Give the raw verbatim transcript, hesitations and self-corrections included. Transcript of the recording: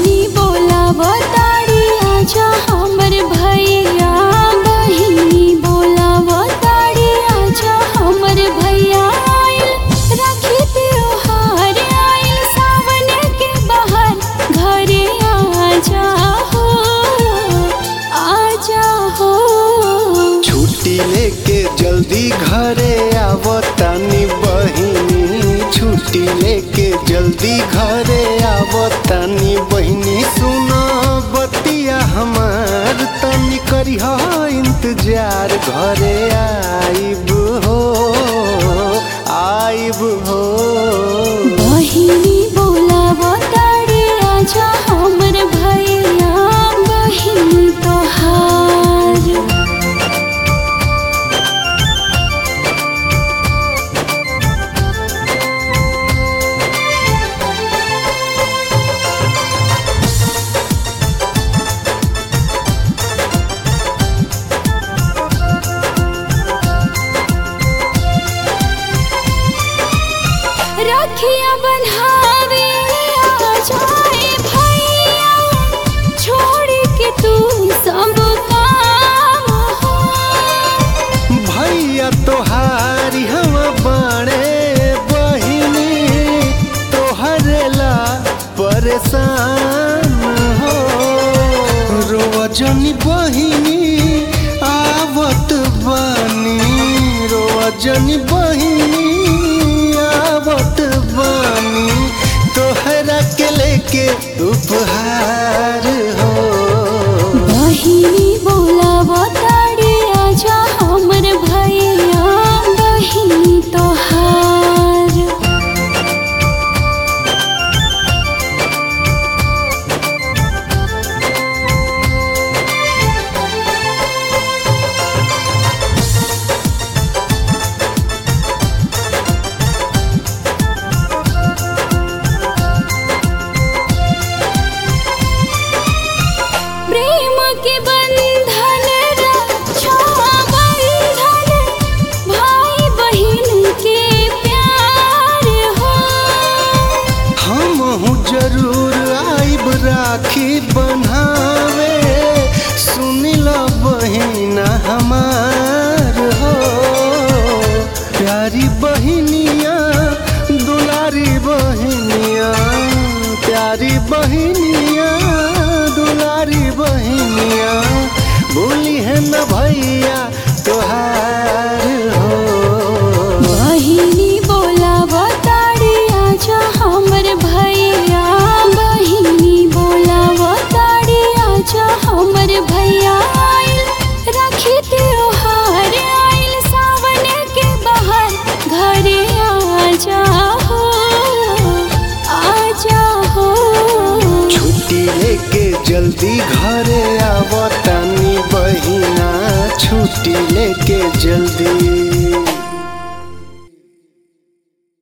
बहिनी बोलावताड़ी आजा हमर भैया, बहिनी बोलावताड़ी आजा हमर भैया। आइल राखी त्योहार, आइल सावन के बहार, घरे आजा हो, आजा हो। छुट्टी लेके जल्दी घरे आवतानी बहिनी, छुट्टी लेके जल्दी घरे आवतानी बहिनी। सुनो बतिया हमार तनी करिह इंतजार, घरे आइब हो, आइब हो। बहिनी बोलावताड़ी आजा हमर भैया, बहिनी तोहार। राखियाँ बन्हावे आ जाए भैया, छोड़ के तू सब काम हो। भैया तोहारी हम बाणे बहिनी, तोहरे ला परेशान हो। रोजनी बहिनी आवत बानी, रोजनी बहिनी आवत बानी, तोहरा के लेके उपहार हो। बहिनी बोलावताड़ी आजा हमर भैया, बहिनी तोहार। प्रेम के बंधन रक्षा बंधन, भाई बहिन के प्यार हो। हमहू जरूर आइब राखी बन्हावे, सुनिला बहिना हमार हो। प्यारी बहिनिया दुलारी बहिनिया, प्यारी बहिन